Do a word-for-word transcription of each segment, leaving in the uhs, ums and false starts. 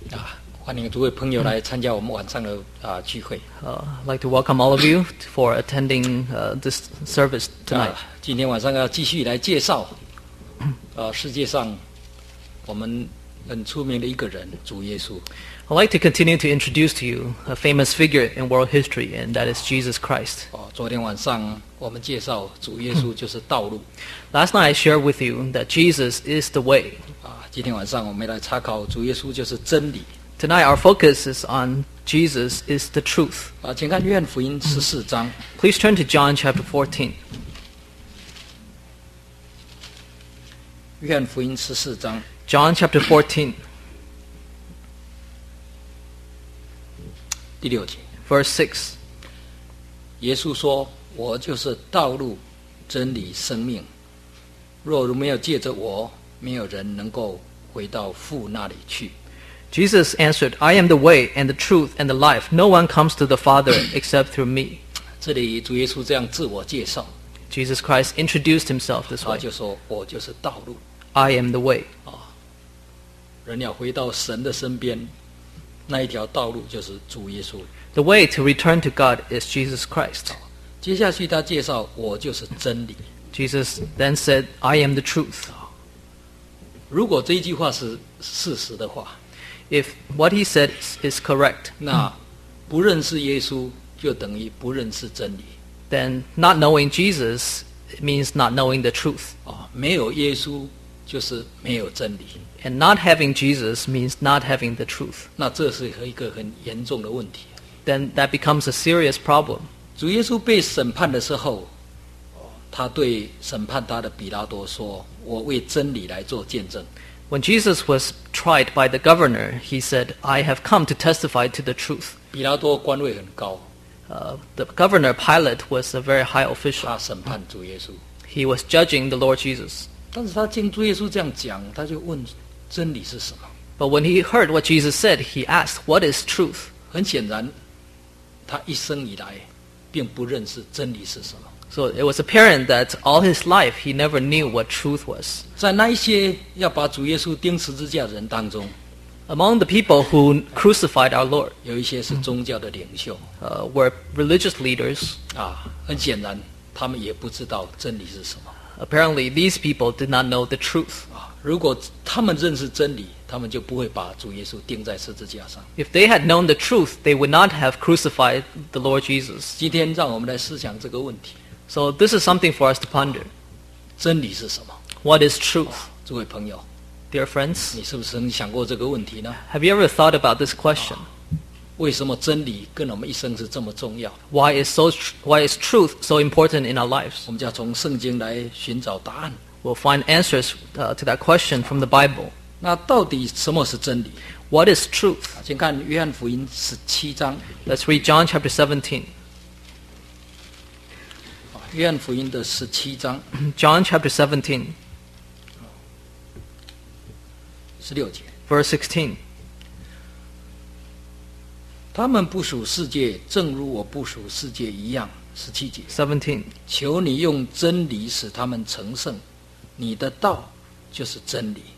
啊，欢迎诸位朋友来参加我们晚上的啊聚会。 Uh, I'd like to welcome all of you for attending uh, this service tonight. 啊，今天晚上要继续来介绍，呃，世界上我们很出名的一个人，主耶稣。 I'd like to continue to introduce to you a famous figure in world history, and that is Jesus Christ. 哦，昨天晚上我们介绍主耶稣就是道路。 Last night I shared with you that Jesus is the way. 啊，今天晚上我们来查考主耶稣就是真理。 Tonight our focus is on Jesus is the truth. 啊，请看约翰福音十四章。 Please turn to John chapter fourteen. 约翰福音十四章 John chapter fourteen, 第六节， verse six. 耶稣说：“我就是道路、真理、生命。若如没有借着我，没有人能够回到父那里去。” Jesus answered, I am the way and the truth and the life. No one comes to the Father except through me. 这里主耶稣这样自我介绍， Jesus Christ introduced himself this 他 way. 就说：“我就是道路。 I am the way. 人要回到神的身边，那一条道路就是主耶稣。” The way to return to God is Jesus Christ. 接下去他介绍：“我就是真理。” Jesus then said, I am the truth. 如果这一句话是事实的话， If what he said is, is correct, 那不认识耶稣就等于不认识真理。 then not knowing Jesus means not knowing the truth. 啊，没有耶稣就是没有真理。 And not having Jesus means not having the truth. 那这是一个很严重的问题。 Then that becomes a serious problem. 主耶稣被审判的时候，他对审判他的比拉多说：“我为真理来做见证。” When Jesus was tried by the governor, he said, I have come to testify to the truth. 比拉多官位很高， Uh, the governor Pilate was a very high official. 他审判主耶稣， He was judging the Lord Jesus. 但是他听主耶稣这样讲，他就问真理是什么？ But when he heard what Jesus said, he asked, what is truth? 很显然，他一生以来并不认识真理是什么。 So it was apparent that all his life he never knew what truth was. 在那一些要把主耶稣钉十字架的人当中， Among the people who crucified our Lord 有一些是宗教的领袖 uh, were religious leaders. 啊，很显然他们也不知道真理是什么 Apparently, these people did not know the truth. 啊。如果他们认识真理，他们就不会把主耶稣钉在十字架上。 If they had known the truth, they would not have crucified the Lord Jesus. 今天让我们来思想这个问题： So this is something for us to ponder. 真理是什么？ What is truth? 诸位朋友， Dear friends, 你是不是曾想过这个问题呢？ have you ever thought about this question? 为什么真理跟我们一生是这么重要？ Why is, so tr- why is truth so important in our lives? 我们就要从圣经来寻找答案。 We'll find answers uh, to that question from the Bible. 那到底什么是真理？ What is truth? 请看约翰福音十七章， Let's read John chapter seventeen. 约翰福音的十七章 John chapter seventeen, 十六节。 verse sixteen. 他们不属世界，正如我不属世界一样。十七节， seventeen. 求你用真理使他们成圣，你的道就是真理。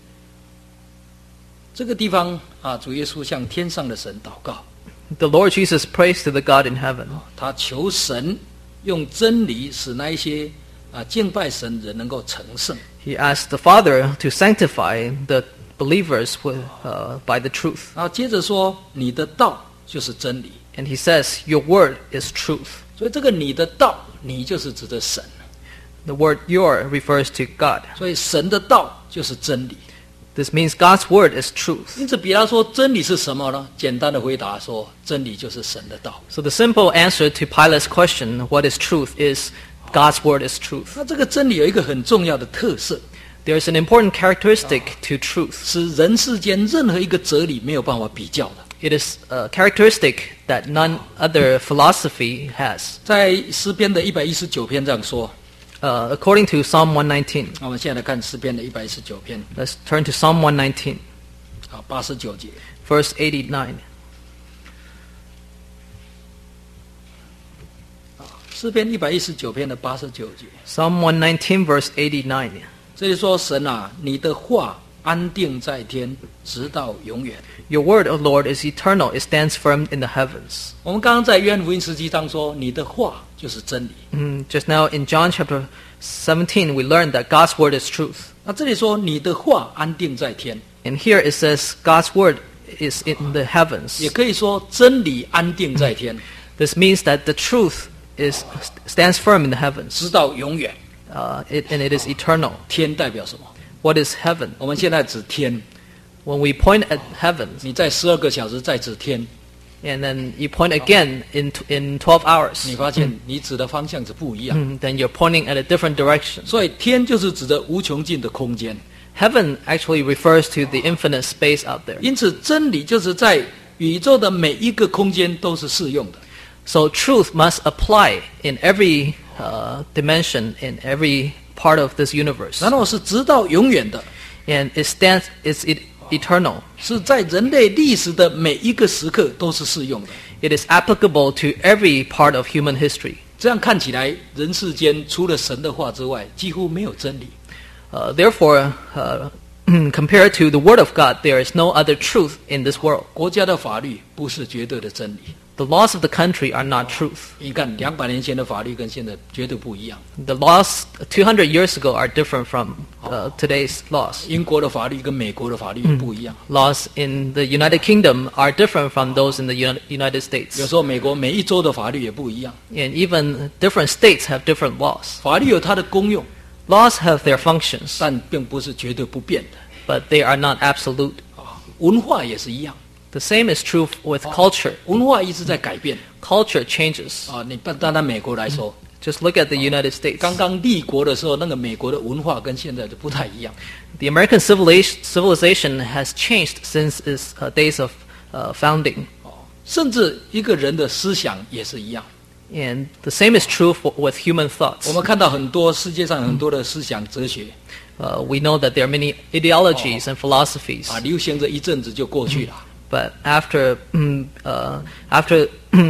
这个地方啊，主耶稣向天上的神祷告， The Lord Jesus prays to the God in heaven. 他求神用真理使那一些啊敬拜神人能够成圣。 He asked the Father to sanctify the believers with, uh, by the truth. 然后接着说，你的道就是真理。 And he says, your word is truth. 所以这个你的道，你就是指的神。 The word your refers to God. 所以神的道就是真理。 This means God's word is truth. 因此，比方说真理是什么呢？简单的回答说，真理就是神的道。 So the simple answer to Pilate's question, what is truth, is God's word is truth. 那这个真理有一个很重要的特色， There's an important characteristic to truth. 是人世间任何一个哲理没有办法比较的。 It is a characteristic that none other philosophy has. 在诗篇的一百一十九篇这样说。 Uh, according to Psalm one nineteen, 那我们现在来看诗篇的一百一十九篇 let's turn to Psalm one nineteen, 啊，八十九节。 verse eighty-nine. 诗篇一百一十九篇的八十九节， Psalm one nineteen, verse eighty-nine. 这里说：“神啊，你的话安定在天，直到永远。 Your word, O Lord, is eternal. It stands firm in the heavens. 我们刚刚在约翰福音十七章说，你的话就是真理。 Mm, just now in John chapter seventeen, we learned that God's word is truth. 那这里说你的话安定在天， And here it says God's word is in the heavens. 也可以说真理安定在天， This means that the truth is stands firm in the heavens, 直到永远。 uh, it, and it is eternal. 天代表什么？ What is heaven? 我们现在指天， When we point at heavens, 你在十二个小时再指天， and then you point again in in twelve hours, 你发现你指的方向是不一样。 mm, then you're pointing at a different direction. 所以天就是指的无穷尽的空间。 Heaven actually refers to the infinite space out there. 因此，真理就是在宇宙的每一个空间都是适用的。 So truth must apply in every uh, dimension, in every part of this universe. 然后是直到永远的， And it stands, it's it, eternal. 是在人类历史的每一个时刻都是适用的。 It is applicable to every part of human history. 这样看起来，人世间除了神的话之外，几乎没有真理。 Uh, therefore, uh, compared to the Word of God, there is no other truth in this world. 国家的法律不是绝对的真理。 The laws of the country are not truth. 你看，两百年前的法律跟现在绝对不一样。 The laws two hundred years ago are different from uh, today's laws. 英国的法律跟美国的法律也不一样。 Laws in the United Kingdom are different from those in the Uni- United 有 States. 时候美国每一州的法律也不一样。 And even different states have different laws. 法律有它的功用， Laws have their functions, 但并不是绝对不变的。 but they are not absolute. 啊，文化也是一样， The same is true with culture. 文化一直在改变。 Culture changes. 啊，你不单单美国来说， Just look at the United States. 刚刚立国的时候，那个美国的文化跟现在就不太一样。 The American civilization, civilization has changed since its uh, days of uh, founding. 哦，甚至一个人的思想也是一样。 And the same is true for, with human 我 thoughts. 们看到很多世界上很多的思想哲学 Uh, we know that there are many ideologies and philosophies. 啊，流行着一阵子就过去了。 But after, mm, uh, after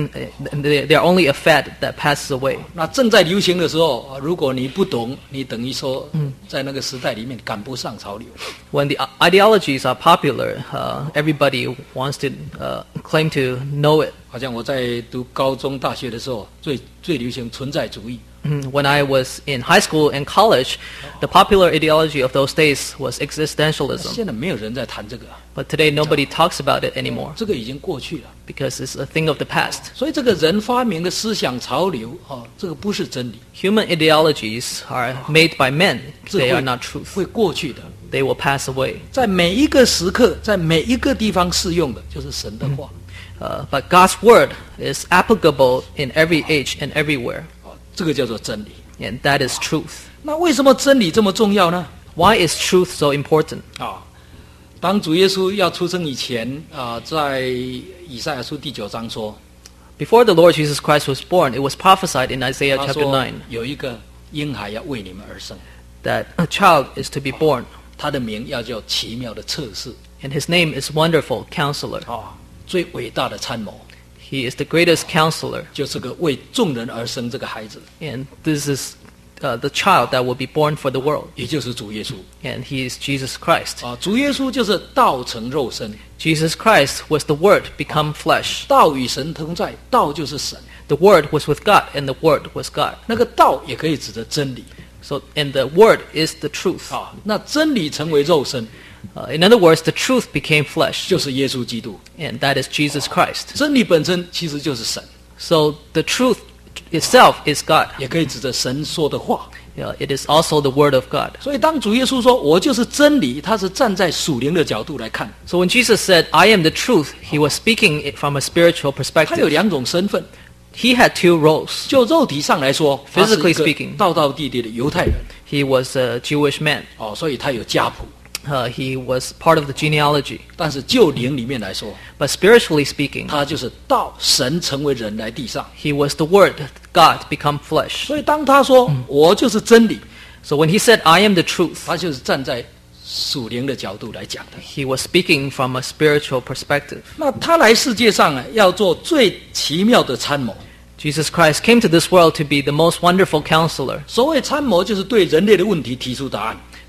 they, they are only a fad that passes away. 那正在流行的时候，啊如果你不懂，你等于说在那个时代里面赶不上潮流。 When the ideologies are popular, uh, everybody wants to uh, claim to know it. 好像我在读高中、大学的时候，最最流行存在主义。 Mm, When I was in high school and college, the popular ideology of those days was existentialism. 现在没有人在谈这个， But today nobody talks about it anymore 这个已经过去了。 because it's a thing of the past. 所以这个人发明的思想潮流，啊，这个不是真理， Human ideologies are made by men. 这 They 会 are not truth. 会过去的。 They will pass away. 在每一个时刻，在每一个地方适用的就是神的话。 Uh, but God's word is applicable in every age and everywhere. 啊，这个叫做真理。 And that is truth. 那为什么真理这么重要呢？ Why is truth so important? 啊，当主耶稣要出生以前，啊，在以赛亚书第九章说， Before the Lord Jesus Christ was born, it was prophesied in Isaiah 他 chapter 说 nine 有一个婴孩要为你们而生， that a child is to be born, 他的名要叫奇妙的测试， and his name is Wonderful Counselor. 啊，最伟大的参谋， He is the greatest counselor, 就是个为众人而生这个孩子， and this is uh, the child that will be born for the world, 也就是主耶稣。 and he is Jesus Christ. 啊，主耶稣就是道成肉身， Jesus Christ was the Word become flesh. 道与神同在，道就是神。 The Word was with God, and the Word was God. 那个道也可以指的真理 So, and the Word is the truth. 啊。那真理成为肉身， Uh, in other words, the truth became flesh, 就是耶稣基督。 and that is Jesus Christ. 真理本身其实就是神， So the truth itself is God. 也可以指着神说的话。 Yeah, it is also the Word of God. 所以当主耶稣说我就是真理，他是站在属灵的角度来看， So when Jesus said, I am the truth, he was speaking it from a spiritual 他有 perspective. 两种身份。 He had two roles. 就肉体上来说，他是一 Physically 个 speaking 道道地地的犹太人 He was a Jewish man. 哦，所以他有家谱。 Uh, he was part of the genealogy. 但是就灵里面来说， But spiritually speaking, 他就是道神成为人来地上。 he was the Word, God become flesh. 所以当他说我就是真理， So when he said, I am the truth, 他就是站在属灵的角度来讲的。 he was speaking from a spiritual perspective. 那他来世界上啊，要做最奇妙的参谋。 Jesus Christ came to this world to be the most wonderful counselor. 所谓参谋，就是对人类的问题提出答案。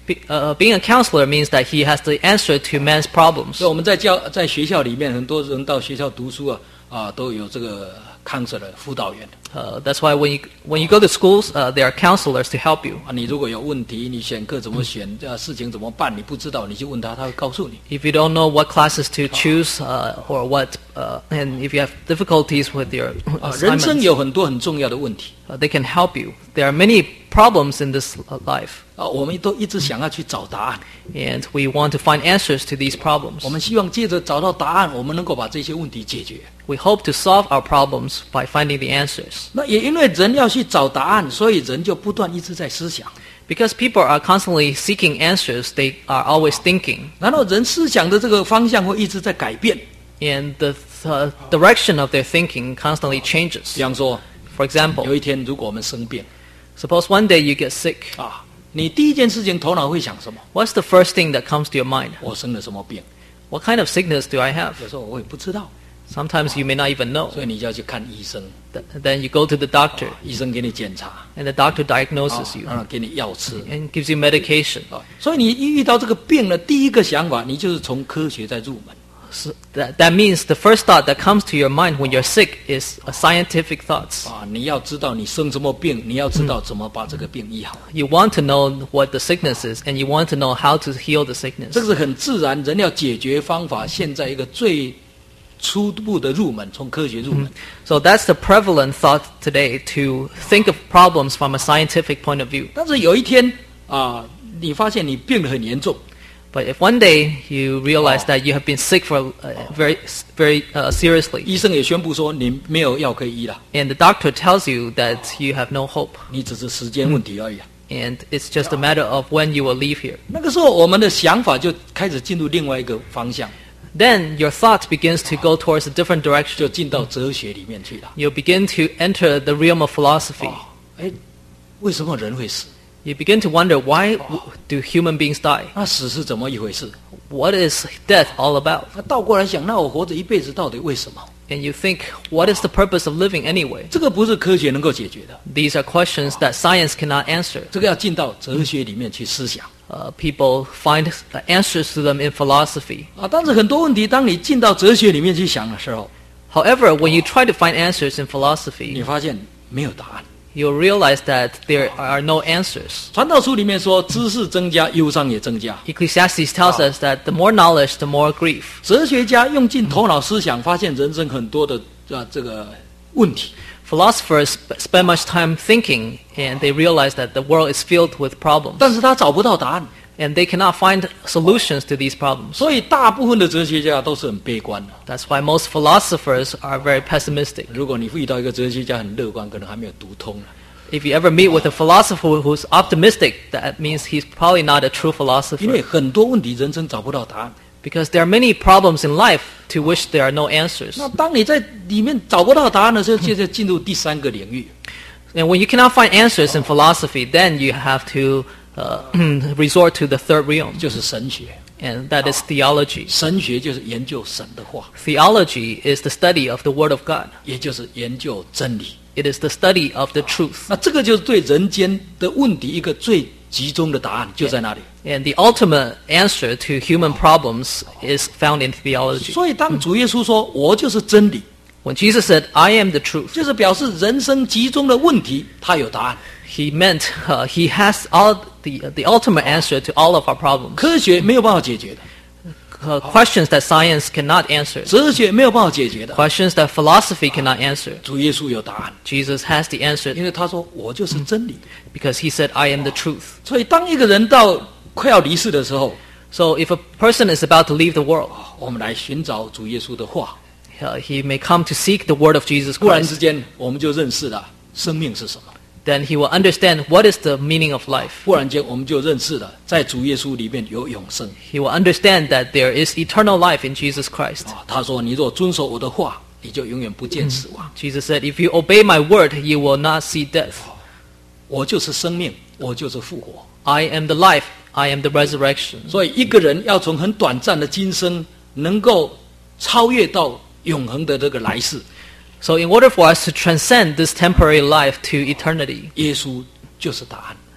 Be, uh, being a counselor means that he has the answer to man's problems. 所以我们在教在学校里面，很多人到学校读书啊啊，都有这个 counselor 辅导员。 Uh, that's why when you when you go to schools, uh, there are counselors to help you. 啊，你如果有问题，你选课怎么选，这事情怎么办，你不知道，你去问他，他会告诉你。 If you don't know what classes to choose uh, or what, uh, and if you have difficulties with your 啊，人生 assignments, 有很多很重要的问题 uh, they can help you. There are many problems in this uh, life, 啊，我们都一直想要去找答案。 and we want to find answers to these problems. 我们希望借着找到答案，我们能够把这些问题解决。 We hope to solve our problems by finding the answers. 那也因为人要去找答案，所以人就不断一直在思想。 Because people are constantly seeking answers, they are always thinking, 然后人思想的这个方向会一直在改变。 and the uh, direction of their thinking constantly changes. 比方说， For example, 有一天如果我们生病 suppose one day you get sick. 啊，你第一件事情头脑会想什么？ What's the first thing that comes to your mind? 我生了什么病？ What kind of sickness do I have? 有时候我也不知道， Sometimes you may not even know. 所以你就要去看医生， Th- Then you go to the doctor, 医生给你检查， and the doctor 啊 diagnoses you 然后给你药吃。 and gives you medication. 啊，所以你一遇到这个病了，第一个想法，你就是从科学在入门。 So that, that means the first thought that comes to your mind when you're sick is a scientific thoughts. 啊，你要知道你生什么病，你要知道怎么把这个病医好， You want to know what the sickness is, and you want to know how to heal the sickness. 这个是很自然。人要解决方法，现在一个最初步的入门，从科学入门。 So that's the prevalent thought today, to think of problems from a scientific point of view. 但是有一天啊，你发现你病得很严重， But if one day you realize that you have been sick for uh, very, very uh, seriously, 医生也宣布说你没有药可以医了， and the doctor tells you that you have no hope, 你只是时间问题而已啊。 and it's just a matter of when you will leave here, 那个时候，我们的想法就开始进入另外一个方向， then your thought begins to go towards a different 就 direction. 进到哲学里面去了。 You begin to enter the realm of philosophy. 哦，哎，为什么人会死？ You begin to wonder, why w- do human beings die? 那死是怎么一回事？ What is death all about? 那倒过来想，那我活着一辈子到底为什么？ And you think, what is the purpose of living anyway? 这个不是科学能够解决的， These are questions that science cannot answer. 这个要进到哲学里面去思想 Uh, people find uh, answers to them in philosophy. 啊。但是很多问题，当你进到哲学里面去想的时候， However, when you try to find answers in 你 philosophy, 发现没有答案。 you'll realize that there are no answers. 传道书里面说，知识增加，忧伤也增加。 Ecclesiastes tells us that the more knowledge, the more grief. 哲学家用尽头脑思想，发现人生很多的啊这个问题。 Philosophers sp- spend much time thinking, and they realize that the world is filled with problems, 但是他找不到答案， and they cannot find solutions to these problems. 所以大部分的哲学家都是很悲观的。 That's why most philosophers are very pessimistic. 如果你遇到一个哲学家很乐观，可能还没有读通呢。 If you ever meet with a philosopher who's optimistic, that means he's probably not a true 因为 philosopher. 很多问题人生找不到答案。 Because there are many problems in life to which there are no answers. 那当你在里面找不到答案的时候，接着进入第三个领域， And when you cannot find answers in philosophy, then you have to uh, resort to the third realm, 就是神学。 and that is theology. 神学就是研究神的话， Theology is the study of the Word of God. 也就是研究真理。 It is the study of the truth. 那这个就是对人间的问题一个最集中的答案，就在那里。 And the ultimate answer to human problems is found in theology. 所以当主耶稣说“我就是真理 When Jesus said, I am the ”，truth, 就是表示人生集中的问题，他有答案。 he meant uh, he has all the, the ultimate answer to all of our problems. 科学没有办法解决的， Uh, questions that science cannot answer. 哲学没有办法解决的， Questions that philosophy cannot answer. 主耶稣有答案， Jesus has the answer 因为他说“我就是真理 because he said, I am the truth. ”。 所以当一个人到快要离世的时候， So if a person is about to leave the world, 我们来寻找主耶稣的话， uh, he may come to seek the word of Jesus 忽然之 Christ. 间我们就认识了生命是什么。 Then he will understand what is the meaning of life. 忽然间我们就认识了，在主耶稣里面有永生。 He will understand that there is eternal life in Jesus Christ. 啊，他说：“你若遵守我的话，你就永远不见死亡。 Jesus said, if you obey my word, you will not see death. 我就是生命，我就是复活。 I am the life. I am the resurrection. 所以一个人要从很短暂的今生，能够超越到永恒的这个来世， So in order for us to transcend this temporary life to eternity, 耶稣就是答案。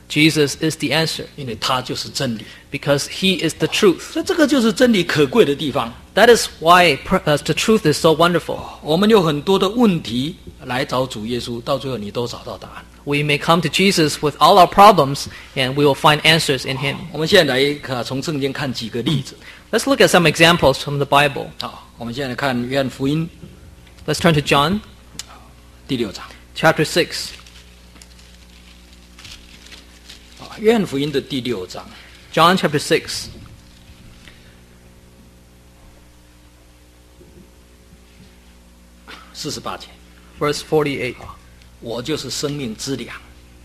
Jesus is the answer 因为他就是真理。 because he is the truth. 所以这个就是真理可贵的地方。 That is why pr- uh, the truth is so wonderful. 我们有很多的问题来找主耶稣，到最后你都找到答案。 We may come to Jesus with all our problems and we will find answers in him. 我们现在来看从圣经看几个例子。 Let's look at some examples from the Bible. 好，我们现在来看约翰福音 Let's turn to John 第六章。 chapter six. 啊，约翰福音的第六章 John chapter six. 四十八节， verse forty-eight. 我就是生命之粮。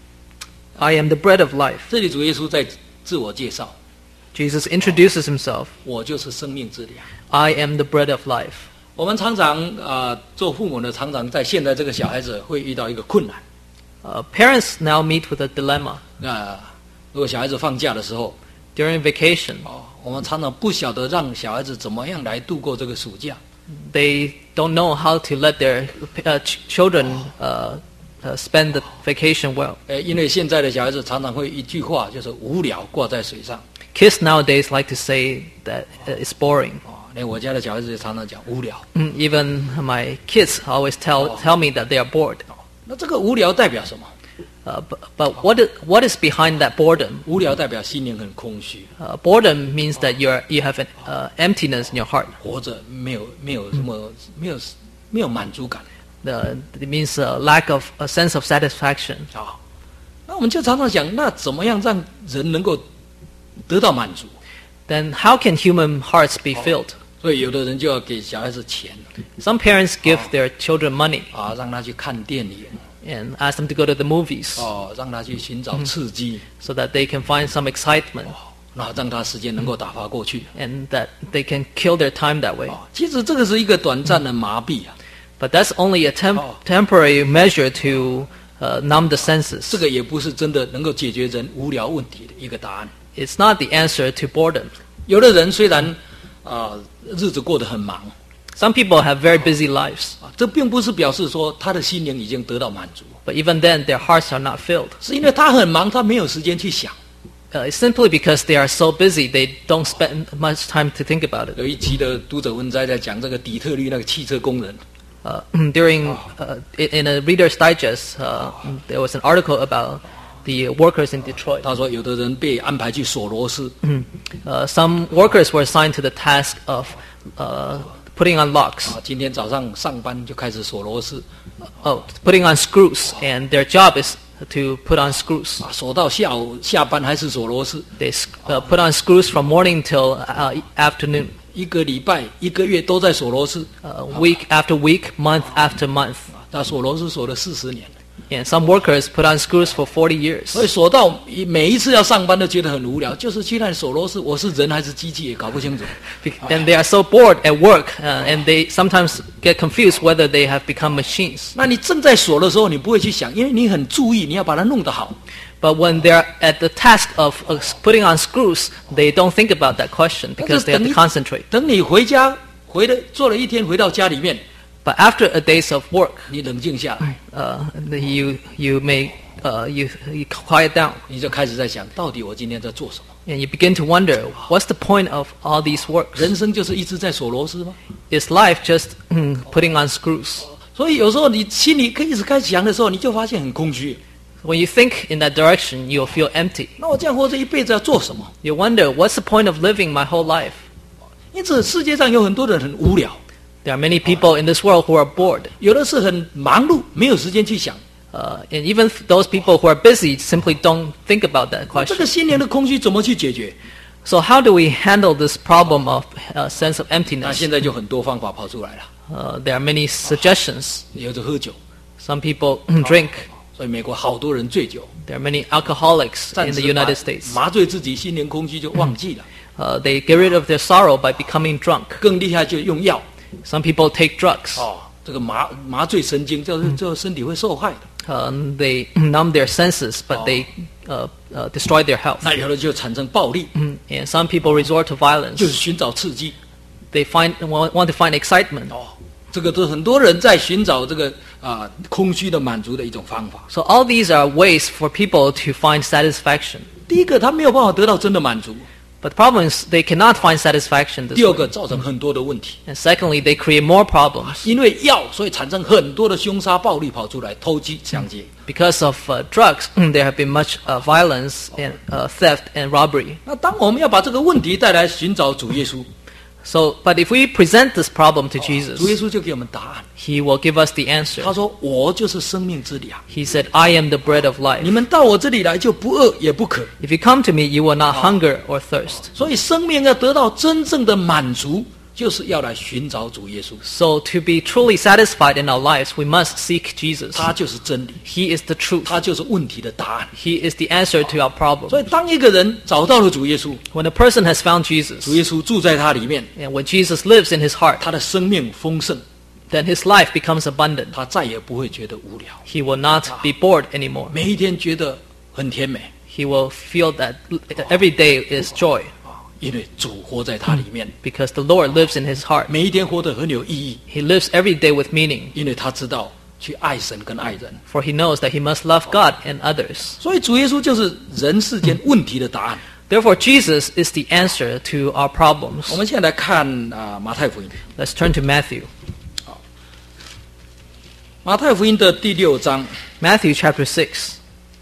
I am the bread of life. 这里主耶稣在自我介绍， Jesus introduces himself. 我就是生命之粮。 I am the bread of life. 我们常常啊、呃做父母的常常在现在这个小孩子会遇到一个困难。 Uh, parents now meet with a dilemma. 那、如果小孩子放假的时候， During vacation, 哦，我们常常不晓得让小孩子怎么样来度过这个暑假。 they don't know how to let their uh, ch- children uh, uh, spend the vacation well. 呃，因为现在的小孩子常常会一句话就是无聊挂在嘴上。 Kids nowadays like to say that uh, it's boring. 哦，连我家的小孩子也常常讲无聊。 Mm, Even my kids always tell tell me that they are bored. 那这个无聊代表什么？ Uh, but but what is, what is behind that boredom? 无聊代表心灵很空虚， Uh, boredom means that you're you have an uh, emptiness in your heart. 活着没有没有什么没有没有满足感。 The, it means a lack of a sense of satisfaction. 啊、那我们就常常想，那怎么样让人能够得到满足？ Then how can human hearts be filled? 所以有的人就要给小孩子钱 Some parents give their children money 啊，让他去看电影 and ask them to go to the movies 哦，让他去寻找刺激， so that they can find some excitement 那让他时间能够打发过去。 and that they can kill their time that way. 哦，其实这个是一个短暂的麻痹啊， But that's only a temp- temporary measure to uh, numb the senses. 这个也不是真的能够解决人无聊问题的一个答案。 It's not the answer to boredom. 有的人虽然啊、日子过得很忙 Some people have very busy lives, 啊，这并不是表示说他的心灵已经得到满足， but even then their hearts are not filled. 是因为他很忙，他没有时间去想。 Uh, it's simply because they are so busy they don't spend much time to think about it. 有一集的读者文摘在讲这个底特律那个汽车工人， Uh, during uh, in in a Reader's Digest, uh, there was an article about the workers in Detroit. 他说有的人被安排去锁螺丝， Uh, some workers were assigned to the task of uh, putting on locks, 啊，今天早上上班就开始锁螺丝， oh, putting on screws, and their job is to put on screws. 啊，锁到下午下班还是锁螺丝， They uh, put on screws from morning till uh, afternoon, 一个礼拜一个月都在锁螺丝， uh, week after week, month after month. 他锁螺丝锁了四十年， And some workers put on screws for forty years. 所以锁到每一次要上班都觉得很无聊，就是去那里锁螺丝，我是人还是机器也搞不清楚。 And they are so bored at work, uh, and they sometimes get confused whether they have become machines. 那你正在锁的时候，你不会去想，因为你很注意，你要把它弄得好。 But when they're at the task of uh, putting on screws, they don't think about that question 但 because 是 they have 等 to 你 concentrate. 等你回家回了做了一天，回到家里面， But after a days of work, 你冷静下来， uh, you you may uh, you, you quiet down 你就开始在想，到底我今天在做什么？ and you begin to wonder, what's the point of all these works? 人生就是一直在锁螺丝吗？ Is life just mm, putting on screws? 所以有时候你心里一直开始想的时候，你就发现很空虚。 When you think in that direction, you'll feel empty. 那我这样活着一辈子要做什么？ You wonder, what's the point of living my whole life? 因此，世界上有很多人很无聊， There are many people in this world who are bored. 有的是很忙碌，没有时间去想。 Uh, and even those people who are busy simply don't think about that 这 question. 个心灵的空虚怎么去解决？ So how do we handle this problem of uh, sense of 那 emptiness? 现在就很多方法跑出来了， Uh, there are many suggestions. 有的喝酒， Some people drink. 所以美国好多人醉酒， There are many alcoholics 暂 in the 时麻 United States. 麻醉自己，心灵空虚就忘记了。 Uh, they get rid of their sorrow by becoming drunk. 更厉害就用药 Some people take drugs. 哦，这个麻麻醉神经，就是这身体会受害的。 Um, they numb their senses, but they uh, uh, destroy their health. 那有的就产生暴力， And some people resort to 就是 violence. 寻找刺激 They find want, want to find excitement. 哦。 这个都很多人在寻找这个啊、空虚的满足的一种方法。 So all these are ways for people to find satisfaction. 第一个，他没有办法得到真的满足； But the problem is they cannot find satisfaction this 第二 way. 个，造成很多的问题。 And secondly, they create more problems. 因为要，所以产生很多的凶杀、暴力跑出来，偷鸡抢劫。 Because of uh, drugs, there have been much uh, violence and uh, theft and robbery. 那当我们要把这个问题带来寻找主耶稣， So, but if we present this problem to 主耶 Jesus, 稣就给我们答案。 He will give us the answer. 他说：“我就是生命之粮， He said, I am the bread of 你 life. 们到我这里来就不饿也不渴。 If you come to me, you will not hunger or thirst. 所以生命要得到真正的满足，就是要来寻找主耶稣。 So to be truly satisfied in our lives, we must seek Jesus. 他就是真理， He is the truth. 他就是问题的答案。 He is the answer to our problem. 所以，当一个人找到了主耶稣， When a person has found 主 Jesus, 耶稣住在他里面， and when Jesus lives in his heart, 他的生命丰盛， then his life becomes abundant. 他再也不会觉得无聊， He will not be bored anymore. 每一天觉得很甜美 He will feel that every day is joy 啊，因为主活在他里面， because the Lord lives in his heart. 每一天活得很有意义， He lives every day with meaning, 因为他知道去爱神跟爱人。 for he knows that he must love God and others. 所以，主耶稣就是人世间问题的答案。 Therefore, Jesus is the answer to our 我 problems. 们现在来看啊、马太福音， Let's turn to Matthew. 马太福音的第六章 Matthew chapter six.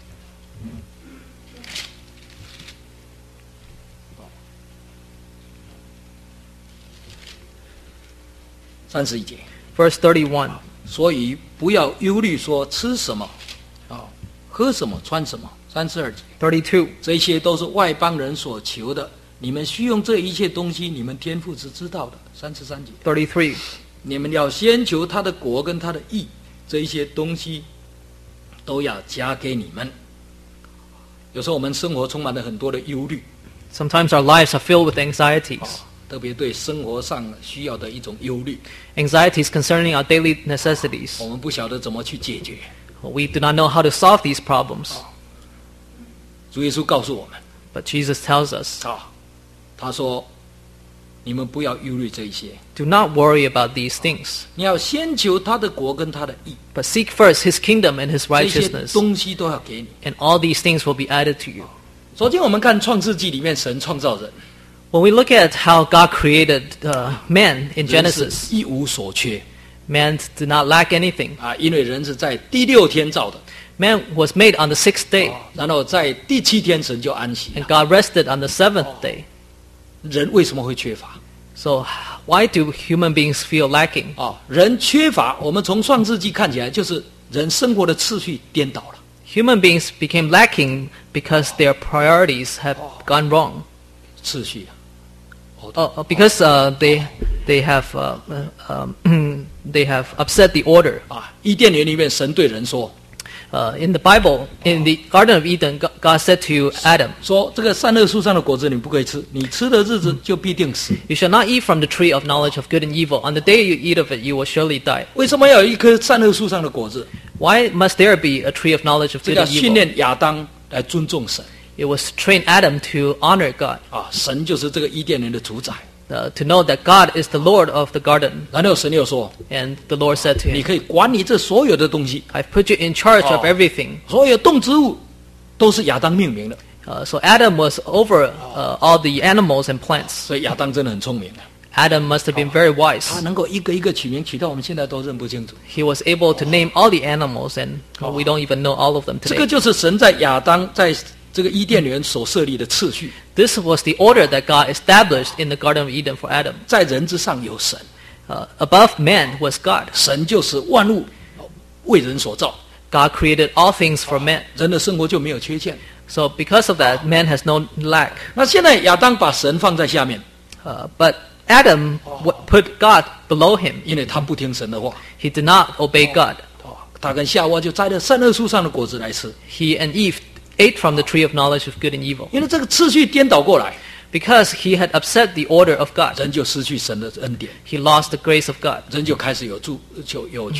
三十一节。 Verse thirty-one. 所以不要忧虑说吃什么，啊，喝什么，穿什么。三十二节， thirty-two. 这一切都是外邦人所求的。你们需用这一切东西，你们天父是知道的。三十三节， thirty-three. 你们要先求他的国跟他的义，这一些东西都要加给你们。有时候我们生活充满了很多的忧虑， Sometimes our lives are filled with anxieties. 特别对生活上需要的一种忧虑， Anxieties concerning our daily necessities. 我们不晓得怎么去解决。 We do not know how to solve these problems. 主耶稣告诉我们 But Jesus tells us, 啊，他说：“你们不要忧虑这一些， do not worry about these things, 你要先求他的国跟他的义， but seek first his kingdom and his 这些 righteousness, 东西都要给你。” and all these things will be added to you. 首先，我们看创世纪里面神创造人， When we look at how God created uh, man in 人是 Genesis, 一无所缺 man did not lack anything. 啊，因为人是在第六天造的， Man was made on the sixth day, 然后在第七天神就安息 and God rested on the seventh day. 人为什么会缺乏 So why do human beings feel lacking? 啊？人缺乏，我们从创世纪看起来，就是人生活的次序颠倒了。 Human beings became lacking because their priorities have gone wrong. 次序啊， Oh, uh, because uh, they they have uh, uh, um, they have upset the order. 啊，伊甸园里面神对人说 Uh, in the Bible, in the Garden of Eden, Go- God said to Adam, 说这个善恶树上的果子你不可以吃，你吃的日子就必定死。 "You shall not eat from the tree of knowledge of good and evil. On the day you eat of it, you will surely die." 为什么要有一棵善恶树上的果子？ Why must there be a tree of knowledge of 这 good 个 and 训 evil? 练亚当来尊重神 It was to train Adam to honor God, 啊，神就是这个伊甸园的主宰。 uh, to know that God is the Lord of the garden. 然后神又说， And the Lord said to 你 him, 可以管理这所有的东西， "I've put you in charge of Oh. everything." 所有动植物都是亚当命名的， Uh, so Adam was over uh, all the animals and plants. 所以亚当真的很聪明的， Adam must have been very 他 wise. 能够一个一个取名，取到我们现在都认不清楚。 He was able to name all the animals, and well, we don't even know all of them 这个 today. 就是神在亚当在这个伊甸园所设立的次序， This was the order that God established in the Garden of Eden for Adam. 在人之上有神， Uh, above man was God. 神就是万物为人所造， God created all things for man. 人的生活就没有缺陷。 So because of that, man has no lack. 那现在亚当把神放在下面， Uh, but Adam w- put God below him. 因为他不听神的话， He did not obey God. 哦他跟夏娃就摘了善恶树上的果子来吃， He and Eve ate from the tree of knowledge of good and evil. 因为这个次序颠倒过来， Because he had upset the order of God, 人就失去神的恩典， he lost the grace of God. 人就开始有住就有缺乏。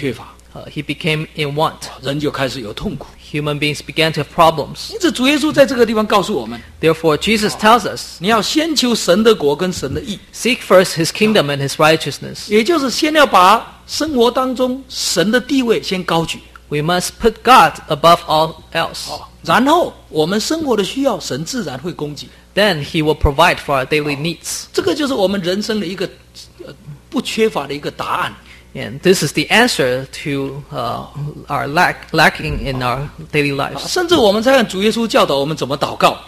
uh, he became in want. 人就开始有痛苦。 Human beings began to have problems. 因此，主耶稣在这个地方告诉我们： Therefore, Jesus tells us, 你要先求神的国跟神的义， seek first his kingdom and his righteousness. 也就是先要把生活当中神的地位先高举， We must put God above all else. 然后我们生活的需要，神自然会供给。 Then he will provide for our daily needs. 这个就是我们人生的一个呃不缺乏的一个答案。 And this is the answer to uh, our lack lacking in our daily lives. 甚至我们再看主耶稣教导我们怎么祷告。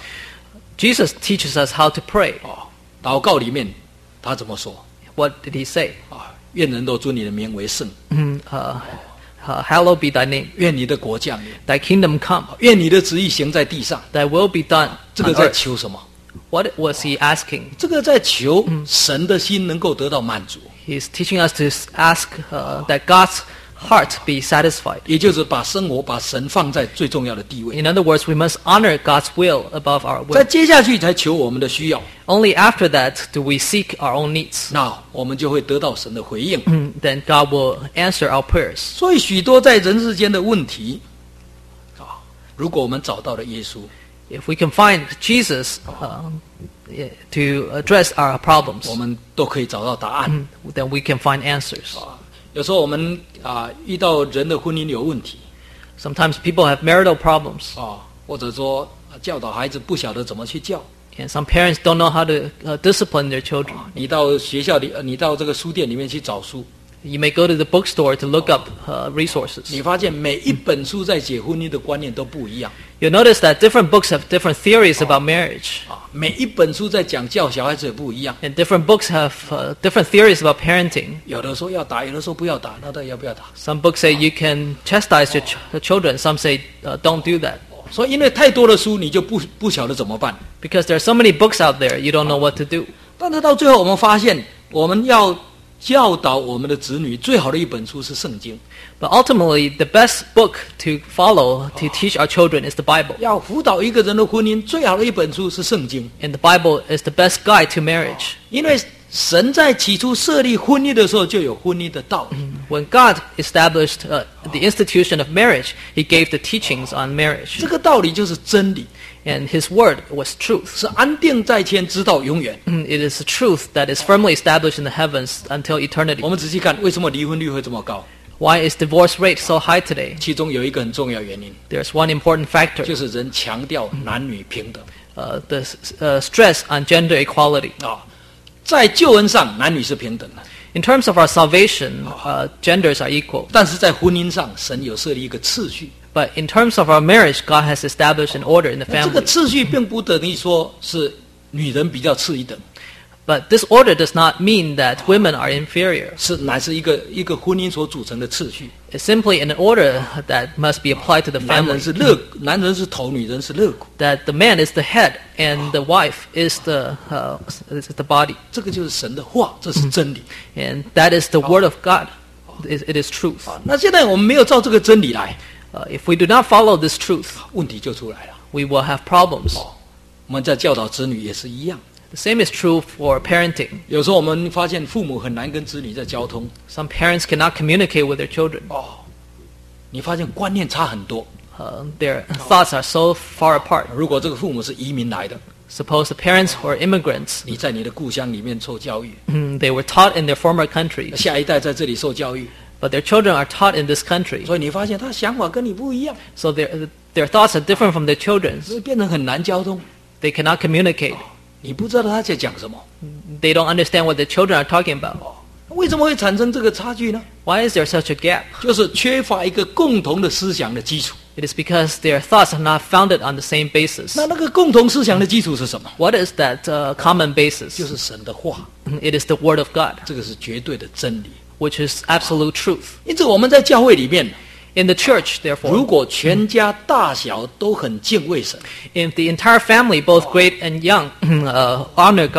Jesus teaches us how to pray. 哦，祷告里面他怎么说？ What did he say? 啊，愿人都尊你的名为圣， Mm, uh, uh, hallowed be thy name. 愿你的国降临， Thy kingdom come. 愿你的旨意行在地上。 Thy will be done 这个 on 在 earth. 求什么？ What was he asking? 这个在求神的心能够得到满足， He's teaching us to ask uh, that God's heart be satisfied. 也就是把生活把神放在最重要的地位。 In other words, we must honor God's will above our 再 will. 接下去才求我们的需要， Only after that do we seek our own needs. 那我们就会得到神的回应。 Mm, Then God will answer our prayers. 所以许多在人世间的问题，啊，如果我们找到了耶稣， If we can find Jesus um, yeah, to address our problems, 我们都可以找到答案。 mm, then we can find answers. 啊，有时候我们啊遇到人的婚姻有问题 Sometimes people have marital problems, 啊，或者说啊教导孩子不晓得怎么去教。 and some parents don't know how to uh, discipline their children. 你到学校里，呃你到这个书店里面去找书， You may go to the bookstore to look up uh, resources. 你发现每一本书在写婚姻的观念都不一样 You'll notice that different books have different theories about marriage, 啊，每一本书在讲教小孩子也不一样。 and different books have uh, different theories about parenting. 有的说要打，有的说不要打，那到底要不要打？ Some books say you can chastise your ch- your children. Some say uh, don't do that. 所以因为太多的书，你就不不晓得怎么办。 Because there are so many books out there, you don't know what to do. 但是到最后，我们发现，我们要教导我们的子女最好的一本书是圣经。 But ultimately, the best book to follow to teach our children is the Bible. 要辅导一个人的婚姻最好的一本书是圣经， And the Bible is the best guide to marriage. 因为神在起初设立婚姻的时候就有婚姻的道理。 When God established uh, the institution of marriage, He gave the teachings on marriage. 这个道理就是真理， And His word was truth. 是安定在天，直到永远。 It is the truth that is firmly established in the heavens until 我 eternity. 们仔细看，为什么离婚率会这么高？ Why is divorce rate so high today? 其中有一个很重要原因， There's one important factor, 就是人强调男女平等 uh, the uh, stress on gender equality. 啊，在救恩上男女是平等的， In terms of our salvation, uh, genders are equal. 但是在婚姻上，神有设立一个次序。 But in terms of our marriage, God has established an order in the 那这个 family. 次序并不等于说是女人比较次一等， But this order does not mean that women are inferior. 是乃是一个一个婚姻所组成的次序。 It's simply an order that must be applied to the 男 family. 人是肋，男人是头，女人是肋骨， That the man is the head and the wife is the uh, is the body. 这个就是神的话，这是真理。 And that is the word of God. It, it is truth. 那现在我们没有照这个真理来， Uh, if we do not follow this truth, 问题就出来了。 we will have problems. 我们在教导子女也是一样， The same is true for parenting. 有时候我们发现父母很难跟子女在交通， Some parents cannot communicate with their children. 哦，你发现观念差很多。 Uh, their thoughts are so far apart. 如果这个父母是移民来的， Suppose the parents were immigrants. 你在你的故乡里面受教育， Mm, They were taught in their former countries, 下一代在这里受教育， but their children are taught in this country. 所以你发现他想法跟你不一样， So their, their thoughts are different from their children's. 所以变成很难交通。 They cannot communicate. 你不知道他在讲什么， They don't understand what their children are talking about. 为什么会产生这个差距呢？ Why is there such a gap? 就是缺乏一个共同的思想的基础。 It is because their thoughts are not founded on the same basis. 那那个共同思想的基础是什么？ What is that uh, common 就 basis? 是神的话， It is the word of God, 这个是绝对的真理。 which is absolute truth. 因此我们在教会里面， In the church, 如 therefore, 果全家大小都很敬畏神， if the entire family, both great and young, uh, honor God,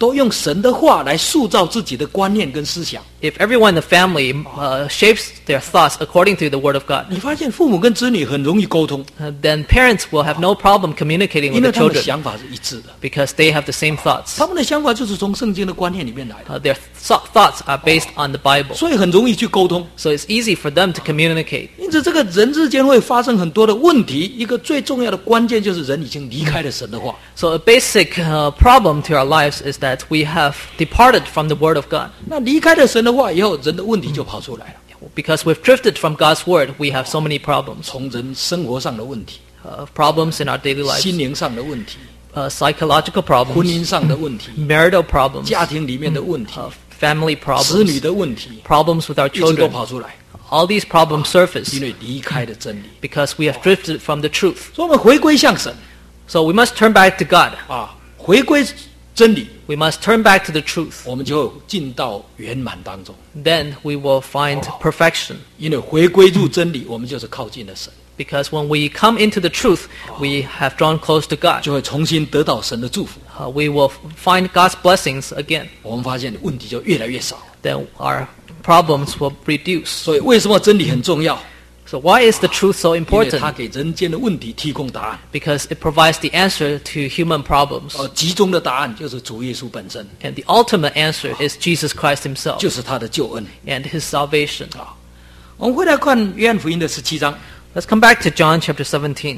都用神的话来塑造自己的观念跟思想， If everyone in the family uh, shapes their thoughts according to the Word of God, 你发现父母跟子女很容易沟通， uh, then parents will have no problem communicating 因 with 为 the 他们的 children 想法是一致的， because they have the same thoughts. 他们的想法就是从圣经的观念里面来的， Uh, their th- thoughts are based on the Bible, 所以很容易去沟通。 so it's easy for them to communicate. 因此，这个人之间会发生很多的问题。一个最重要的关键就是人已经离开了神的话。 So a basic uh, problem to our lives is that we have departed from the Word of God. 那离开了神的话以后，人的问题就跑出来了， Because we've drifted from God's Word, we have so many problems. 从人生活上的问题、 Uh, problems in our daily lives, 心灵上的问题、 uh, psychological 婚 problems, 姻上的问题、 marital problems, 家庭里面的问题、 uh, family 子女 problems, 的问题， problems with our 一直都 children. 跑出来， All these problems surface 因为离开了真理。 because we have drifted from the truth. 所以我们回归向神 So we must turn back to God. 啊，回归真理， We must turn back to the truth. 我们就进到圆满当中。 Then we will find perfection. 因为回归入真理，我们就是靠近了神， Because when we come into the truth, we have drawn close to God. 就会重新得到神的祝福。 Uh, we will find God's blessings again. 我们发现问题就越来越少。 Then our problems will reduce. 所以为什么真理很重要？ So why is the truth so 因为它 important? 给人间的问题提供答案。 Because it provides the answer to human problems. 而集中的答案就是主耶稣本身， And the ultimate answer is Jesus Christ himself 就是他的救恩。 and his salvation. 啊，我们回来看约翰福音的十七章。 Let's come back to John chapter seventeen.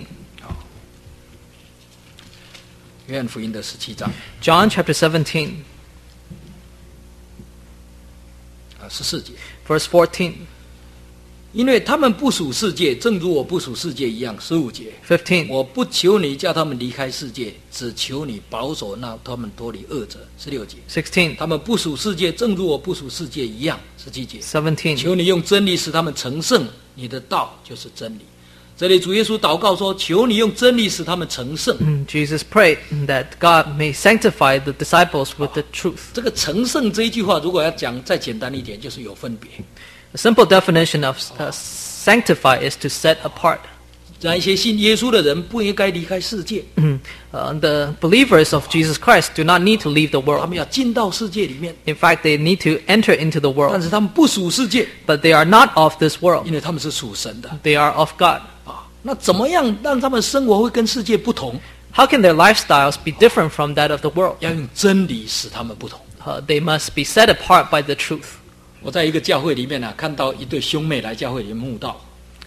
约翰福音的十七章 John chapter seventeen, 啊十四节， verse fourteen, 因为他们不属世界，正如我不属世界一样。十五节， fifteen. 我不求你叫他们离开世界，只求你保守那他们脱离恶者。十六节， sixteen, 他们不属世界，正如我不属世界一样。十七节， seventeen. 求你用真理使他们成圣，你的道就是真理。这里主耶稣祷告说：“求你用真理使他们成圣。 Mm, Jesus prayed that God may sanctify the disciples with the truth. ” 这个成圣这一句话，如果要讲再简单一点，就是有分别。 A simple definition of uh, sanctify is to set apart. 让一些信耶稣的人不应该离开世界， Mm, uh, the believers of Jesus Christ do not need to leave the 他 world. 们要进到世界里面， In fact, they need to enter into the 但 world. 是他们不属世界， But they are not of this world. 因为他们是属神的 They are of God. 啊。那怎么样让他们生活会跟世界不同？ How can their lifestyles be different from that of the world? 要用真理使他们不同。 Uh, they must be set apart by the truth. 我在一个教会里面呢、啊，看到一对兄妹来教会里面慕道，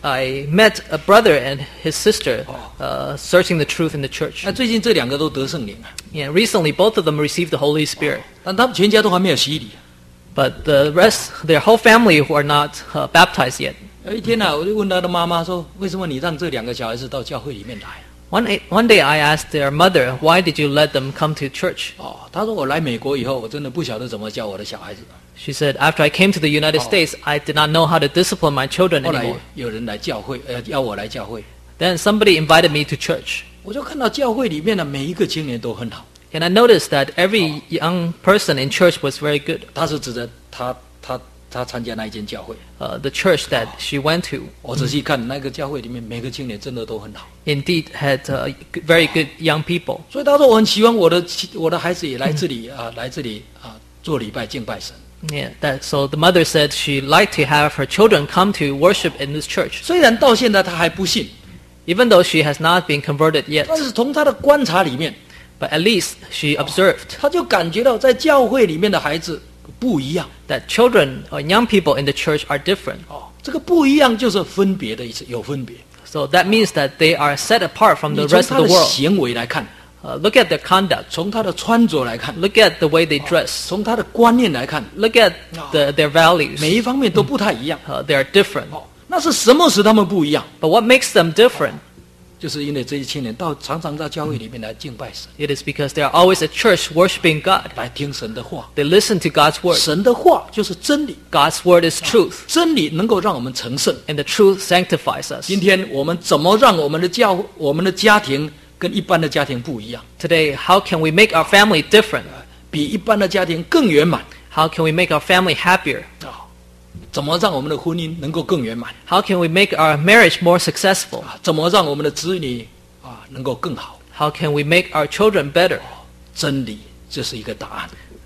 I met a brother and his sister uh, searching the truth in the church. 那最近这两个都得圣灵啊， Yeah, recently, both of them received the Holy Spirit. 但他们全家都还没有洗礼。 But the rest, their whole family who are not uh, baptized yet. 有一天呢、啊，我就问他的妈妈说：“为什么你让这两个小孩子到教会里面来？” One, day- one day I asked their mother, why did you let them come to church? 哦，他说：“我来美国以后，我真的不晓得怎么教我的小孩子。 She said, after I came to the United States, I did not know how to discipline my children 后来 anymore. 有人来教会，呃，邀我来教会， Then somebody invited me to church. 我就看到教会里面的每一个青年都很好。 And I noticed that every young person in church was very good. 他是指着他他他参加那一间教会。 Uh, the church that she went to 我仔细看那个教会里面每个青年真的都很好。 indeed had uh, good- very good young people. 所以他说我很希望我的我的孩子也来这里啊，来这里啊做礼拜敬拜神。 Yeah, that, so the mother said she liked to have her children come to worship in this church. 虽然到现在他还不信， Even though she has not been converted yet, 但是从他的观察里面， but at least she observed 他就感觉到在教会里面的孩子不一样。 that children or young people in the church are different. 哦，这个不一样就是分别的意思，有分别。 So that means that they are set apart from 你 the 从 rest 他 of 的 the world. 行为来看， Uh, look at their conduct. 从他的穿着来看， Look at the way they dress. 从他的观念来看， Look at the, their values. 每一方面都不太一样。 Uh, they are different. 哦，那是什么使他们不一样？ But what makes them different? 就是因为这些青年到常常到教会里面来敬拜神， It is because they are always at church worshiping God. 来听神的话。 They listen to God's word. 神的话就是真理， God's word is truth, 真理能够让我们成圣。 and the truth sanctifies us. 今天我们怎么让我们的教、我们的家庭跟一般的家庭不一样？ Today, how can we make our family different? 比一般的家庭更圆满 How can we make our family happier? 啊？怎么让我们的婚姻能够更圆满 How can we make our marriage more successful? 啊？怎么让我们的子女啊能够更好？ How can we make our children better? 真理这是一个答案。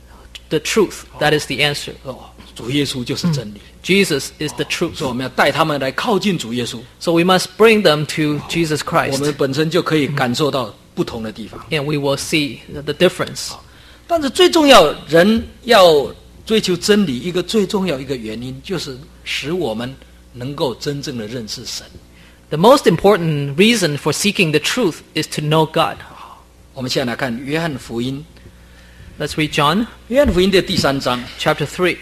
the truth. That is the answer. 哦，主耶稣就是真理， Jesus is the truth. 所以我们要带他们来靠近主耶稣， So we must bring them to Jesus 我 Christ, 们本身就可以感受到不同的地方。 and we will see the difference. 但是最重要，人要追求真理，一个最重要一个原因，就是使我们能够真正的认识神。 The most important reason for seeking the truth is to know God. 我们现在来看约翰福音， Let's read John 约翰福音的第三章， chapter three.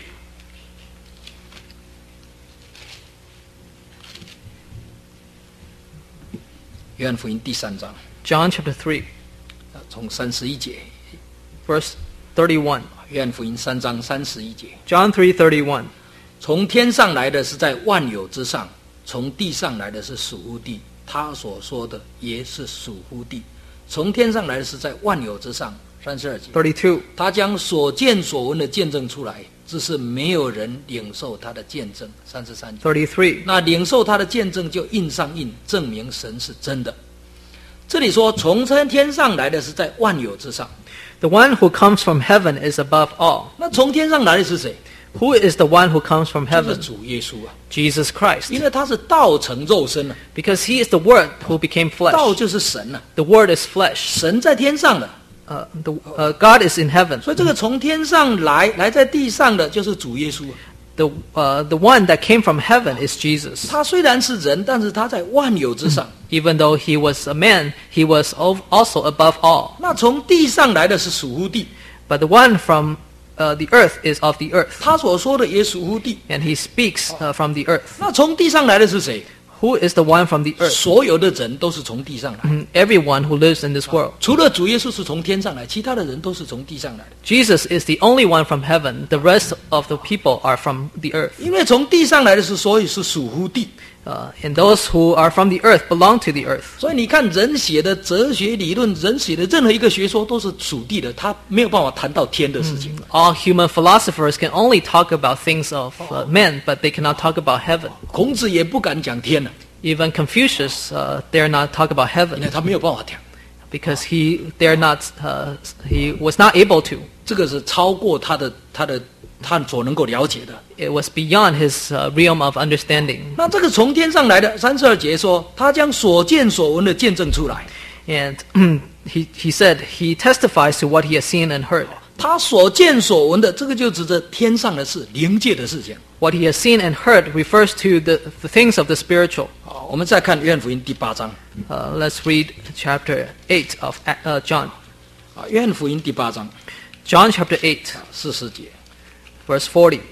约翰福音第三章， John chapter three, 从三十一节， verse thirty-one. 约翰福音三章三十一节， John three thirty-one. 从天上来的是在万有之上，从地上来的是属乎地，他所说的也是属乎地。从天上来的是在万有之上，三十二节， thirty-two. 他将所见所闻的见证出来，只是没有人领受他的见证。三十三节， thirty-three. 那领受他的见证就印上印，证明神是真的。这里说从天上来的是在万有之上， The one who comes from heaven is above all. 那从天上来的是谁？ Who is the one who comes from 就是 heaven? 主耶稣啊， Jesus Christ. 因为他是道成肉身啊， Because he is the Word who became 道 flesh. 就是神啊， The Word is flesh. 神在天上的， Uh, the, uh, God is in heaven. 所以这个从天上来来在地上的就是主耶稣啊。 The, uh, the one that came from heaven is Jesus. 他虽然是人，但是他在万有之上。 Even though he was a man, he was al- also above all. 那从地上来的是属乎地， But the one from uh, the earth is of the earth. 他所说的也属乎地。 And he speaks uh, from the earth. 那从地上来的是谁？ Who is the one from the earth? 所有的人都是从地上来， Mm, Everyone who lives in this world. 除了主耶稣是从天上来，其他的人都是从地上来的。 Jesus is the only one from heaven. The rest of the people are from the earth. 因为从地上来的是，所以是属乎地。 Uh, and those who are from the earth belong to the earth. 所以你看，人写的哲学理论，人写的任何一个学说都是属地的，他没有办法谈到天的事情。 All human philosophers can only talk about things of uh, men, but they cannot talk about heaven. 孔子也不敢讲天了， Even Confucius uh, dare not talk about 因 heaven 为他没有办法讲， because he dare not. Uh, he was not able to. 这个是超过他的他的他所能够了解的。 It was beyond his uh, realm of understanding. 那这个从天上来的三十二节说，他将所见所闻的见证出来。 And he he said he testifies to what he has seen and heard. 他所见所闻的，这个就指着天上的事、灵界的事情。 What he has seen and heard refers to the, the things of the spiritual. 好，我们再看约翰福音第八章 Uh, let's read chapter eight of uh, John. 啊，约翰福音第八章 John chapter eight, 四十节， verse forty.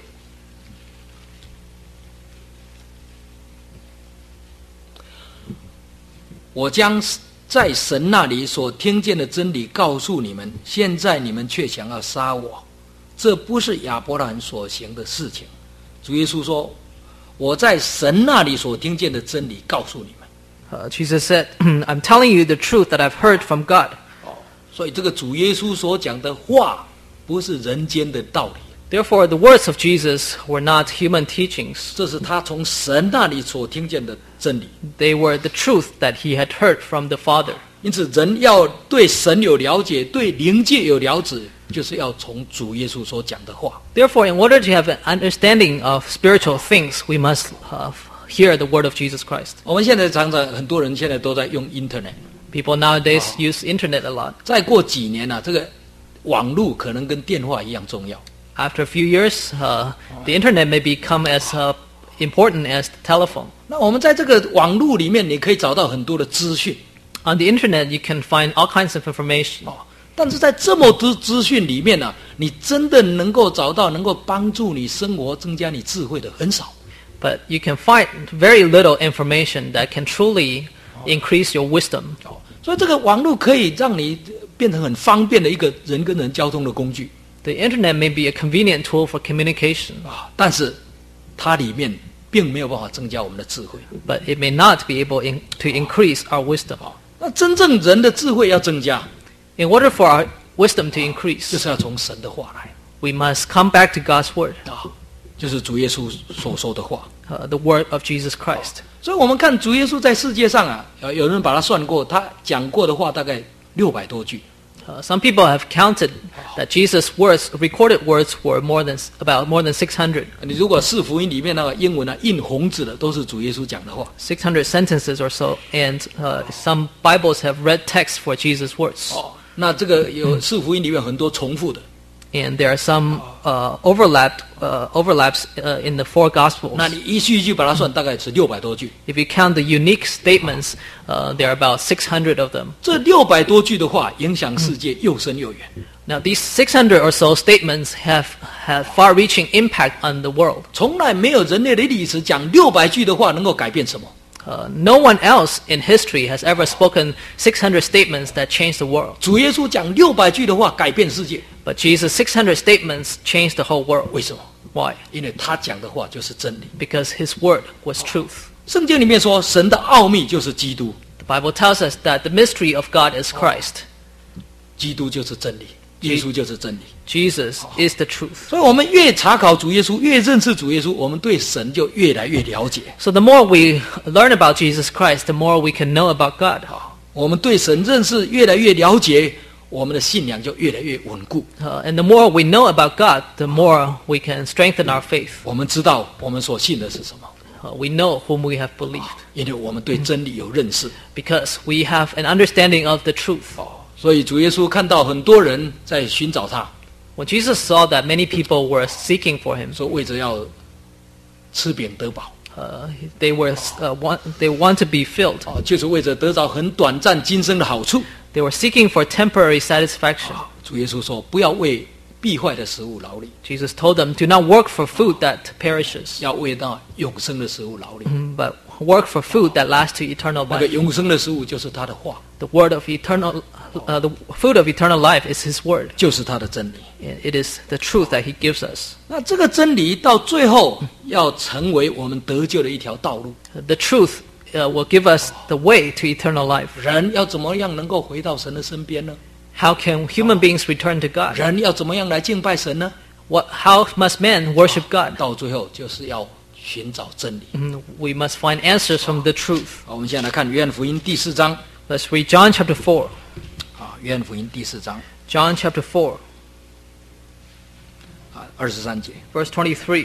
我将在神那里所听见的真理告诉你们，现在你们却想要杀我，这不是亚伯拉罕所行的事情。主耶稣说：“我在神那里所听见的真理告诉你们。 Uh, Jesus said, I'm telling you the truth that I've heard from God. ” 哦，所以这个主耶稣所讲的话，不是人间的道理， Therefore, the words of Jesus were not human teachings. 这是他从神那里所听见的真理。 They were the truth that he had heard from the Father. 因此，人要对神有了解，对灵界有了解，就是要从主耶稣所讲的话。 Therefore, in order to have an understanding of spiritual things, we must uh, hear the word of Jesus Christ. 我们现在常常很多人现在都在用 Internet， People nowadays use internet a lot. 再过几年啊，这个网络可能跟电话一样重要。 After a few years, uh, the internet may become as uh, important as the telephone. 那我们在这个网络里面，你可以找到很多的资讯 On the internet, you can find all kinds of information. 哦，但是在这么多资讯里面呢、啊，你真的能够找到能够帮助你生活、增加你智慧的很少。 But you can find very little information that can truly increase your wisdom. 哦，所以这个网络可以让你变成很方便的一个人跟人交通的工具 The internet may be a convenient tool for communication, 啊，但是它里面并没有办法增加我们的智慧。 but it may not be able in, to increase our wisdom. 那真正人的智慧要增加， In order for our wisdom to 就 increase, 是要从神的话来 we must come back to God's word, 啊，就是主耶稣所说的话。 uh, the word of Jesus Christ. 所以我们看主耶稣在世界上啊，有有人把他算过，他讲过的话大概六百多句。 Uh, some people have counted that Jesus' words, recorded words, were more than about more than six hundred. 你如果四福音里面那个英文啊印红字的，都是主耶稣讲的话。 six hundred sentences or so, and uh, some Bibles have red text for Jesus' words. 哦，那这个有四福音里面很多重复的。 And there are some uh, overlap uh, overlaps uh, in the four Gospels. 那你一句一句把它算，大概是六百多句。 If you count the unique statements, uh, there are about six hundred of them. 这六百多句的话，影响世界又深又远。 Now, these six hundred or so statements have have far-reaching impact on the world. 从来没有人类的历史讲六百句的话能够改变什么。 Uh, no one else in history has ever spoken six hundred statements that changed the world. 主耶稣讲六百句的话改变世界， But Jesus' six hundred statements changed the whole world. 为什么？ Why? 因为他讲的话就是真理。 Because his word was truth. 圣经里面说，神的奥秘就是基督， The Bible tells us that the mystery of God is Christ. 基督就是真理，耶稣就是真理。 Jesus is the truth. 所以我们越查考主耶稣，越认识主耶稣，我们对神就越来越了解。 So the more we learn about Jesus Christ, the more we can know about God. 我们对神认识越来越了解，我们的信仰就越来越稳固。 Uh, and the more we know about God, the more we can strengthen our faith. 我们知道我们所信的是什么， Uh, we know whom we have believed 因为我们对真理有认识。 because we have an understanding of the truth. 所以主耶稣看到很多人在寻找他， When Jesus saw that many people were seeking for him, 说为着要吃饼得饱， uh, they were uh, want, they want to be filled. 哦，就是为着得到很短暂今生的好处。 They were seeking for temporary satisfaction. 主耶稣说，不要为必坏的食物劳力， Jesus told them, "Do not work for food that perishes, 要为那永生的食物劳力。 but work for food that lasts to eternal 那个 life." 永生的食物就是他的话， The word of eternal, uh, the food of eternal life is His word. 就是他的真理。 It is the truth that He gives us. 那这个真理到最后要成为我们得救的一条道路。 The truth uh, will give us the way to eternal life. 人要怎么样能够回到神的身边呢？ How can human beings return to God? 人要怎么样来敬拜神呢？ What, how must men worship God? 到最后就是要寻找真理。 Mm, We must find answers from the truth. 好，我们现在来看约翰福音第四章 Let's read John chapter four. 啊，约翰福音第四章 John chapter four, 啊，二十三节。 verse twenty-three.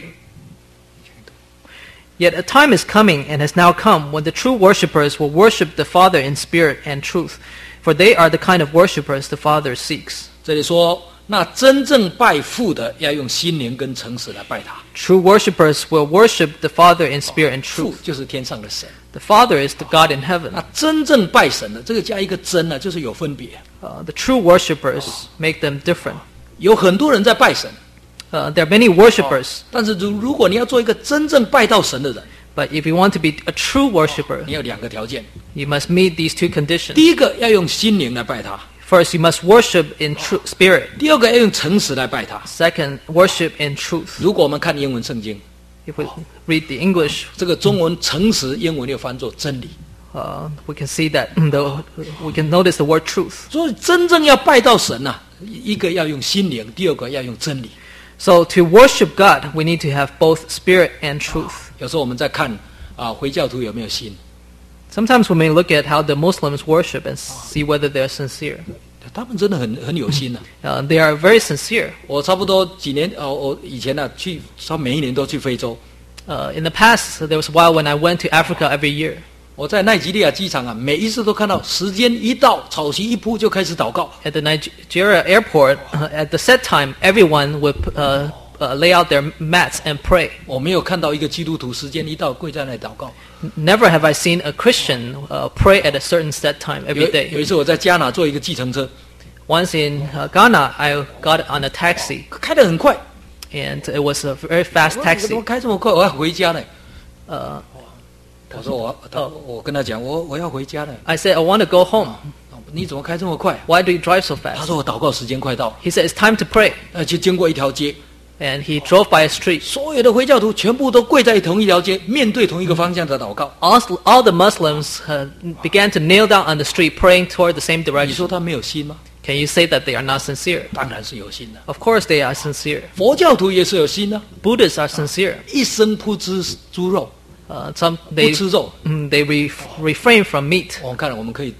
Yet a time is coming and has now come when the true worshippers will worship the Father in spirit and truth, for they are the kind of worshippers the Father seeks. 这里说，那真正拜父的要用心灵跟诚实来拜他。 True worshippers will worship the Father in spirit and 父 truth. 就是天上的神。 The Father is the God in heaven. 那真正拜神的，这个加一个真呢，就是有分别。 Uh, the true worshippers make them different. 有很多人在拜神， Uh, there are many worshippers, 但是如如果你要做一个真正拜到神的人， but if you want to be a true worshipper, 你有两个条件。 you must meet these two conditions. 第一个要用心灵来拜他， First, you must worship in true spirit. 第二个要用诚实来拜他。 Second, worship in truth. 如果我们看英文圣经， If we read the English, 这个中文诚实，英文又翻作真理。 uh, we can see that the, we can notice the word truth. 所以真正要拜到神呐、一个要用心灵，第二个要用真理。 So to worship God, we need to have both spirit and truth. 有时候我们在看啊，回教徒有没有心？ Sometimes we may look at how the Muslims worship and see whether they're sincere. 他们真的很很有心呐、 Uh, they are very sincere. 我差不多几年，哦，我以前呢、去，他每一年都去非洲。 Uh, in the past, there was a while when I went to Africa every year. 我在奈及利亚机场啊，每一次都看到时间一到，草席一铺就开始祷告。 At the Nigeria airport, uh, at the set time, everyone would uh, uh, lay out their mats and pray. 我没有看到一个基督徒时间一到跪在那里祷告。 Never have I seen a Christian uh, pray at a certain set time 有 every 有一 day. 次我在加拿坐一个计程车， Once in uh, Ghana, I got on a taxi, 开得很快。 and it was a very fast 我怎么 taxi. 开这么快？我要回家呢。 Uh, 我说我，他我跟他讲，我我要回家了。 I said, I want to go home. 你怎么开这么快？ Why do you drive so 他 fast? 说我祷告时间快到了， He said, it's time to pray. 呃，就经过一条街， And he drove by a street. 所有的回教徒全部都跪在同一条街，面对同一个方向的祷告。 All, all the Muslims uh, began to kneel down on the street, praying toward the same 你 direction. 说他没有心吗？ Can you say that they are not sincere? 当然是有心的。 Of course they are sincere. 佛教徒也是有心的， Buddhists are sincere. 一生不吃猪肉， Uh, some 不 they 吃肉。 mm, they re- refrain from meat. 我们看了，我们可以多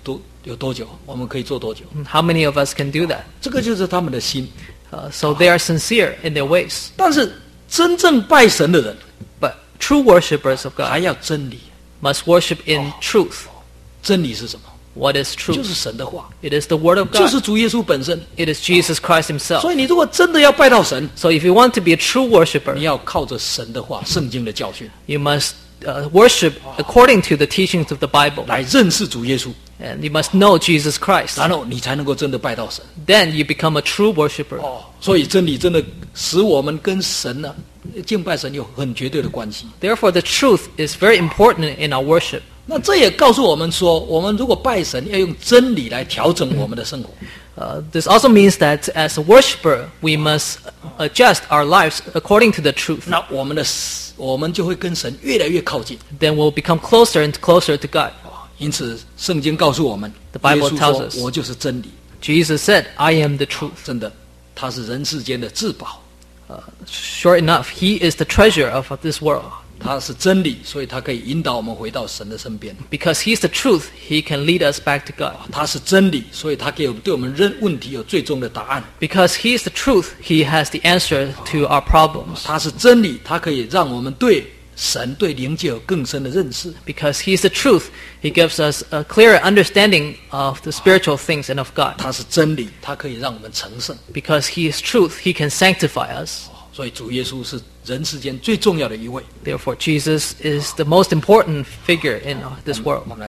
有多久？我们可以做多久？ How many of us can do that? 这个就是他们的心。 Uh, so they are sincere in their ways. 但是真正拜神的人 But true worshippers of 还 God 要真理。 must worship in truth. 真理是什么？ What is 就 truth? 是神的话， It is the Word of 就 God. 是主耶稣本身。 It is Jesus Christ Himself. 所以你如果真的要拜到神， So if you want to be a true 你 worshipper, 要靠着神的话、圣经的教训 you must uh, worship according to the teachings of the Bible. 来认识主耶稣， And you must know Jesus Christ. 然后你才能够真的拜到神。 Then you become a true worshiper. 哦，所以真理真的使我们跟神呢、敬拜神有很绝对的关系。 Therefore, the truth is very important in our worship. 那这也告诉我们说，我们如果拜神，要用真理来调整我们的生活。 Uh, this also means that as a worshiper, we must adjust our lives according to the truth. 那我们的我们就会跟神越来越靠近。 Then we'll become closer and closer to God. 因此，圣经告诉我们， The Bible 耶稣 tells 说 us. 我就是真理。 Jesus said, I am the truth. 真的，他是人世间的至宝， Sure enough, He is the treasure of this world. 他是真理，所以他可以引导我们回到神的身边。 Because He's the truth, He can lead us back to God. 他是真理，所以他给我们对我们任问题有最终的答案。 Because He is the truth, He has the answer to our problems. 他是真理，他可以让我们对神、对灵界有更深的认识。 Because He's the truth, He gives us a clearer understanding of the spiritual things and of God. 他是真理，他可以让我们成圣。 Because He is truth, He can sanctify us. 所以主耶稣是人世间最重要的一位。 Therefore, Jesus is the most important figure in uh, this world. 我们来